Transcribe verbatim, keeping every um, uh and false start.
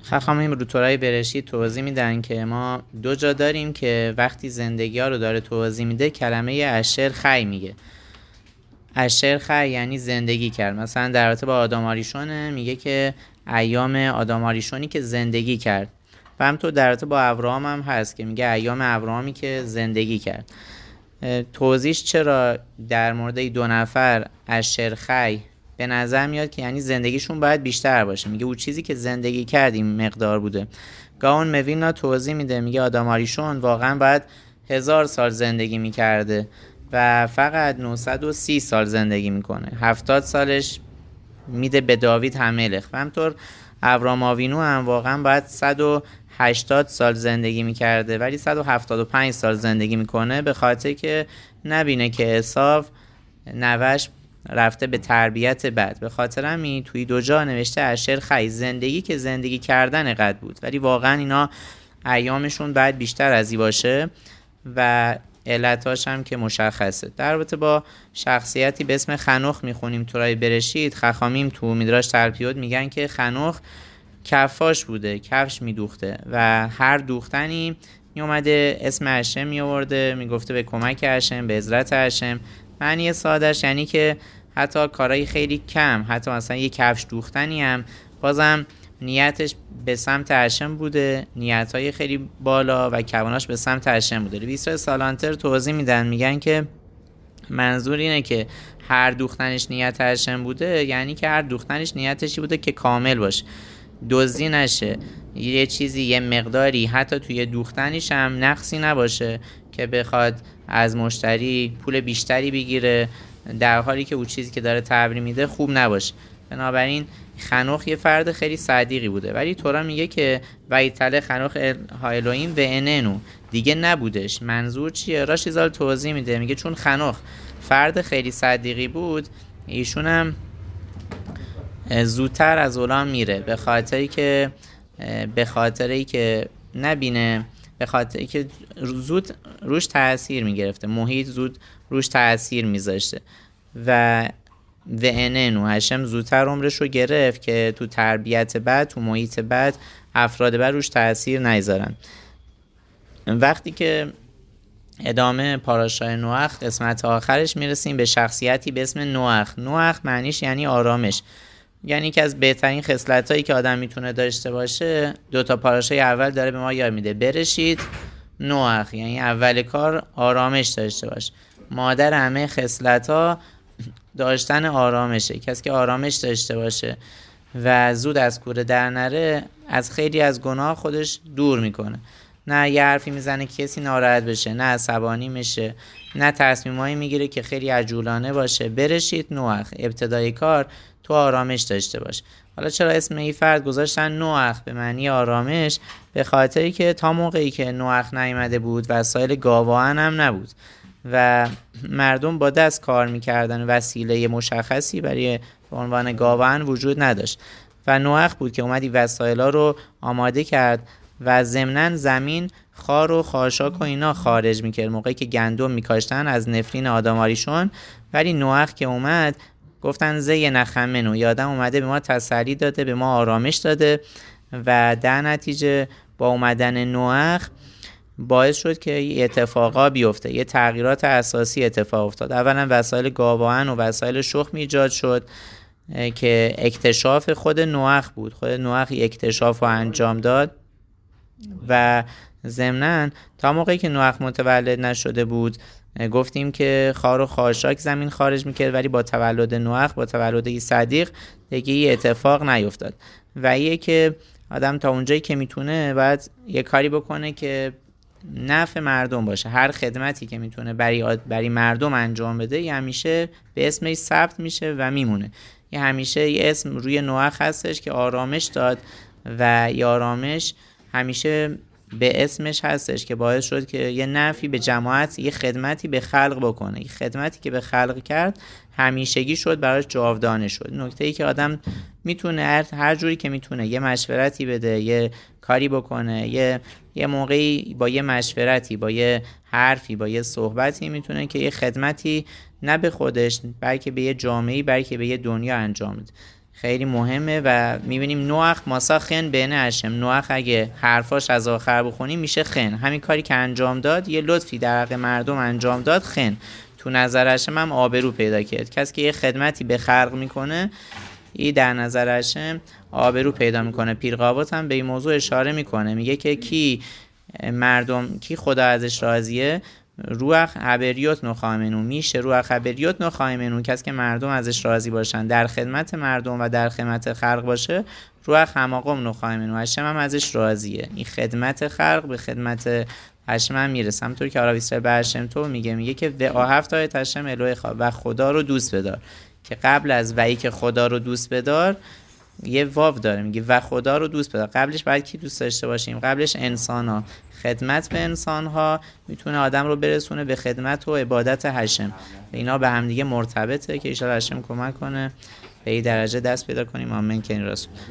خخامیم رو تورای برشید توضیح میدن که ما دو جا داریم که وقتی زندگی ها رو داره توضیح میده کلمه اشر خی میگه. اشر خی یعنی زندگی کرد. مثلا در رابطه با آدم آریشونه میگه که ایام آدم آریشونی که زندگی کرد. و همطور در رابطه با ابراهام هم هست که میگه ایام ابراهامی که زندگی کرد. توضیحش چرا در مورد دو نفر اشر خی به نظر میاد که یعنی زندگیشون باید بیشتر باشه. میگه اون چیزی که زندگی کرد این مقدار بوده. گاون مویلنا توضیح میده، میگه آدم آریشون واقعا باید هزار سال زندگی میکرده و فقط نهصد و سی سال زندگی میکنه. هفتاد سالش میده به داوید هملخ. و همطور ابرام آوینو هم واقعا باید صد و هشتاد سال زندگی میکرده ولی صد و هفتاد و پنج سال زندگی میکنه، به خاطر که نبینه که عیسی نوش رفته به تربیت بد. به خاطر همین توی دو جا نوشته اشر خی، زندگی که زندگی کردن قد بود ولی واقعا اینا ایامشون باید بیشتر از این باشه و علتاش هم که مشخصه. در رابطه با شخصیتی به اسم خنوخ میخونیم تورای برشید. خخامیم تو میدراش تلپیوت میگن که خنوخ کفاش بوده، کفش میدوخته و هر دوختنی میومده اسم هشم میآورده، میگفته به کمک هشم، به عزت هشم. معنی سادهش یعنی که حتی کارهای خیلی کم، حتی مثلا یه کفش دوختنی هم بازم نیتش به سمت هشم بوده، نیتهای خیلی بالا و کواناش به سمت هشم بوده. ویسرا سالانتر توضیح میدن، میگن که منظور اینه که هر دوختنش نیت هشم بوده، یعنی که هر دوختنش نیتشی بوده که کامل باشه، دزدی نشه، یه چیزی یه مقداری حتی توی دوختنیش هم نقصی نباشه که بخواد از مشتری پول بیشتری بگیره در حالی که اون چیزی که داره تبری میده خوب نباشه. بنابراین خنوخ یه فرد خیلی صدیقی بوده. ولی تورا میگه که ویتله خنوخ هایلویم و اننو دیگه نبودش. منظور چیه؟ راشیزال توضیح میده، میگه چون خنوخ فرد خیلی صدیقی بود ایشون هم زودتر از اولان میره، به خاطری که به خاطری که نبینه، به خاطری که زود روش تأثیر میگرفته، محیط زود روش تأثیر میذاشته و و اننو هشم زودتر عمرش رو گرفت که تو تربیت بد، تو محیط بد افراد بد روش تأثیر نذارن. وقتی که ادامه پاراشای نوح قسمت آخرش میرسیم به شخصیتی به اسم نوح. نوح معنیش یعنی آرامش، یعنی که از بهترین خصلتایی که آدم میتونه داشته باشه. دو تا پاراشای اول داره به ما یاد میده، برشید نوح، یعنی اول کار آرامش داشته باش. مادر همه خصلت‌ها داشتن آرامشه. کسی که آرامش داشته باشه و زود از کوره در نره از خیلی از گناه خودش دور میکنه. نه یه حرفی میزنه کسی ناراحت بشه، نه عصبانی میشه، نه تصمیمایی میگیره که خیلی عجولانه باشه. برشید نوح، ابتدای کار تو آرامش داشته باش. حالا چرا اسم این فرد گذاشتن نوح به معنی آرامش؟ به خاطری که تا موقعی که نوح نیامده بود وسایل گاوان هم نبود و مردم با دست کار میکردن، وسیله مشخصی برای عنوان گاوان وجود نداشت و نوح بود که اومدی وسایل‌ها رو آماده کرد و ضمناً زمین خار و خاشاک و اینا خارج میکرد موقعی که گندم میکاشتن از نفرین آدماریشون. ولی نوح که اومد گفتن زی نخمنو، یادم اومده به ما تسلی داده، به ما آرامش داده و در نتیجه با اومدن نوح باعث شد که یه اتفاقا بیفته، یه تغییرات اساسی اتفاق افتاد. اولا وسایل گاوان و وسایل شخم ایجاد شد که اکتشاف خود نوح بود. خود نوح اکتشاف رو انجام داد و ضمناً تا موقعی که نوح متولد نشده بود گفتیم که خار و خاشاک زمین خارج میکرد، ولی با تولد نوح، با تولد صدیق دیگه یه اتفاق نیفتاد. و یه که آدم تا اونجایی که میتونه باید یه کاری بکنه که نفع مردم باشه. هر خدمتی که میتونه برای برای مردم انجام بده یه همیشه به اسمش ثبت میشه و میمونه. یه همیشه یه اسم روی نوح هستش که آرامش داد و یه آرامش همیشه به اسمش هستش که باعث شد که یه نفعی به جماعت، یه خدمتی به خلق بکنه. یه خدمتی که به خلق کرد همیشگی شد، براش جاودانه شد. نکته‌ای که آدم میتونه هر جوری که میتونه یه مشورتی بده، یه کاری بکنه، یه یه موقعی با یه مشورتی، با یه حرفی، با یه صحبتی میتونه که یه خدمتی نه به خودش بلکه به یه جامعه‌ای، بلکه به یه دنیا انجام بده. خیلی مهمه و میبینیم نوح ماسا خن بین هشم. نوح اگه حرفاش از آخر بخونیم میشه خن. همین کاری که انجام داد یه لطفی در حق مردم انجام داد، خن. تو نظر هشم هم آبرو پیدا کرد. کسی که یه خدمتی به خلق میکنه این در نظر هشم آبرو پیدا میکنه. پیر قاووس هم به این موضوع اشاره میکنه، میگه که کی مردم کی خدا ازش راضیه، روح حبریوت نخواهمنون میشه. روح حبریوت نخواهمنون کسی که مردم ازش راضی باشن، در خدمت مردم و در خدمت خلق باشه، روح هماقم نخواهمنون، هشم هم ازش راضیه. این خدمت خلق به خدمت هشم هم میرسه. همونطور که آرا بیسر به هشم تو میگه میگه که و آهفت آیت هشم الوه خواه و خدا رو دوست بدار، که قبل از وی که خدا رو دوست بدار یه واو داره، میگه و خدا رو دوست بدار. قبلش باید کی دوست داشته باشیم؟ قبلش انسان ها. خدمت به انسان ها میتونه آدم رو برسونه به خدمت و عبادت هشم. اینا به هم دیگه مرتبطه که ایشالا هشم کمک کنه به این درجه دست پیدا کنیم. آمین که این رسول.